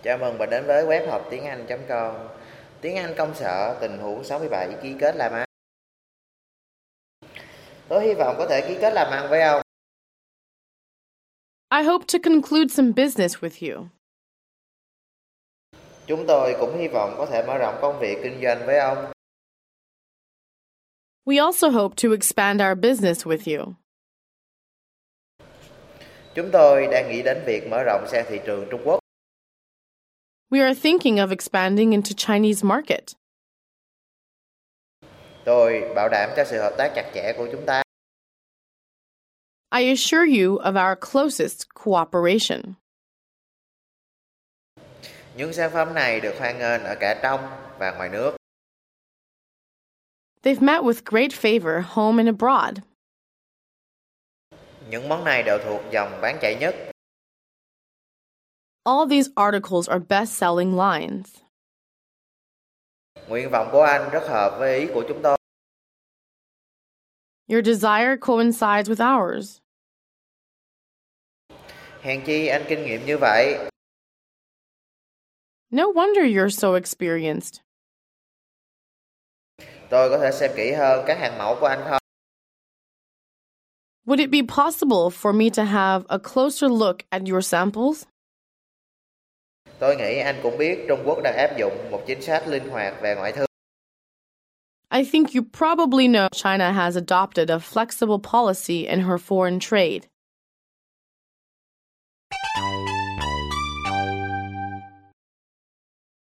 Chào mừng bạn đến với web học tiếng Anh.com. Tiếng Anh công sở tình huống 67 ký kết làm ăn. Tôi hy vọng có thể ký kết làm ăn với ông. I hope to conclude some business with you. Chúng tôi cũng hy vọng có thể mở rộng công việc kinh doanh với ông. We also hope to expand our business with you. Chúng tôi đang nghĩ đến việc mở rộng sang thị trường Trung Quốc. We are thinking of expanding into Chinese market. Tôi bảo đảm cho sự hợp tác chặt chẽ của chúng ta. I assure you of our closest cooperation. Những sản phẩm này được hoan nghênh ở cả trong và ngoài nước. They've met with great favor home and abroad. Những món này đều thuộc dòng bán chạy nhất. All these articles are best-selling lines. Nguyện vọng của anh rất hợp với ý của chúng tôi. Your desire coincides with ours. Hèn chi anh kinh nghiệm như vậy. No wonder you're so experienced. Tôi có thể xem kỹ hơn các hàng mẫu của anh không? Would it be possible for me to have a closer look at your samples? Tôi nghĩ anh cũng biết Trung Quốc đang áp dụng một chính sách linh hoạt về ngoại thương. I think you probably know China has adopted a flexible policy in her foreign trade.